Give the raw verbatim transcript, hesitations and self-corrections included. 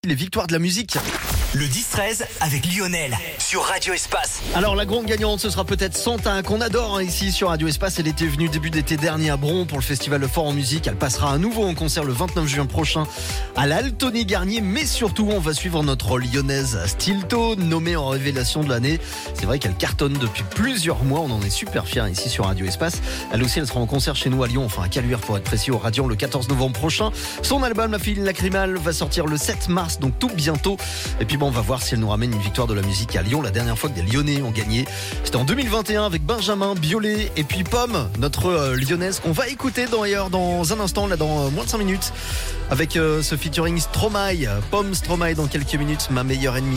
Les victoires de la musique. Le dix treize avec Lionel sur Radio Espace. Alors la grande gagnante, ce sera peut-être Santa, qu'on adore hein, ici sur Radio Espace. Elle était venue début d'été dernier à Bron pour le festival Le Fort en musique. Elle passera à nouveau en concert le vingt-neuf juin prochain à l'Altony Garnier. Mais surtout, on va suivre notre lyonnaise Stilto, nommée en révélation de l'année. C'est vrai qu'elle cartonne depuis plusieurs mois. On en est super fiers ici sur Radio Espace. Elle aussi, elle sera en concert chez nous à Lyon, enfin à Caluire pour être précis, au Radiant le quatorze novembre prochain. Son album La Fille Lacrymale va sortir le sept mars, donc tout bientôt. Et puis bon, on va voir si elle nous ramène une victoire de la musique à Lyon. La dernière fois que des Lyonnais ont gagné, c'était en deux mille vingt et un avec Benjamin Biolay et puis Pomme, notre euh, lyonnaise qu'on va écouter d'ailleurs dans un instant, là dans euh, moins de cinq minutes, avec euh, ce featuring Stromae. Pomme Stromae dans quelques minutes, ma meilleure ennemie.